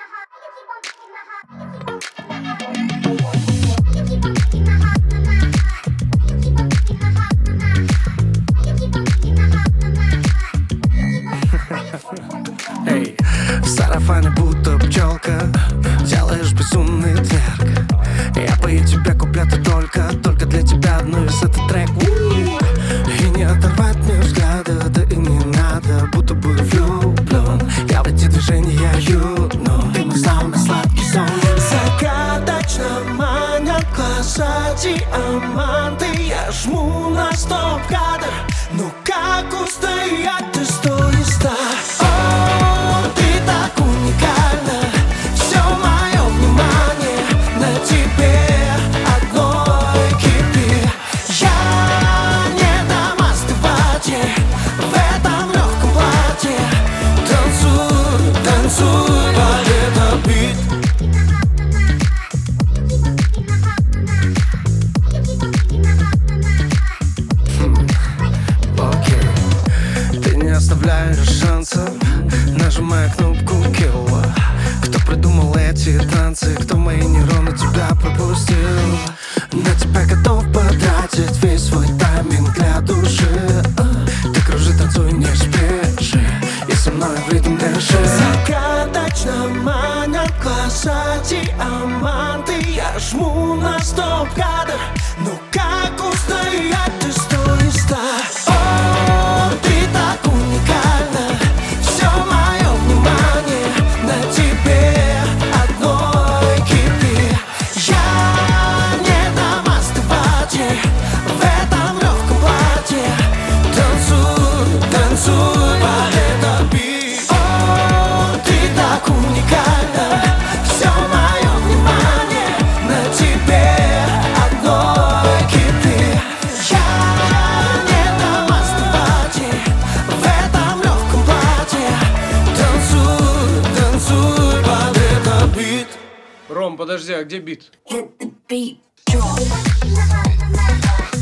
Эй, в сарафане будто пчелка, делаешь безумный тверк. Я пою тебя куплеты только для тебя одну весь этот трек. И не оторвать мне взгляда, да и не надо, будто бы влюблен. Я в эти движения юну, ты мой самый сладкий сон. Загадочно манят глаза диаманты. Я жму на стоп-кадр, ну как устоять, ты 100 из 100. О, ты так уникальна, все мое внимание на тебе одной кипит. Я не дам остывать ей в этом легком платье. Танцуй, танцуй под этот бит. Ты не оставляешь шансов, нажимая кнопку kill. Кто придумал эти танцы, кто мои нейроны тебя пропустил? На тебя готов потратить весь свой тайминг для души. Ты кружи, танцуй, не спеши, и со мной в ритм дыши. Загадочно манят глаза диаманты. Я жму на стоп-кадр, ну как устоять, ты 100 из 100. О, ты так уникальна, все мое внимание на тебе одной кипит. Я не дам остывать ей в этом легком платье. Танцуй, танцуй под этот бит. О, ты так уникальна, все мое внимание на тебе одной кипит. Я не дам остывать ей в этом легком платье. Танцуй, танцуй под этот бит. Ром, подожди, а где бит? Hit the beat, drop.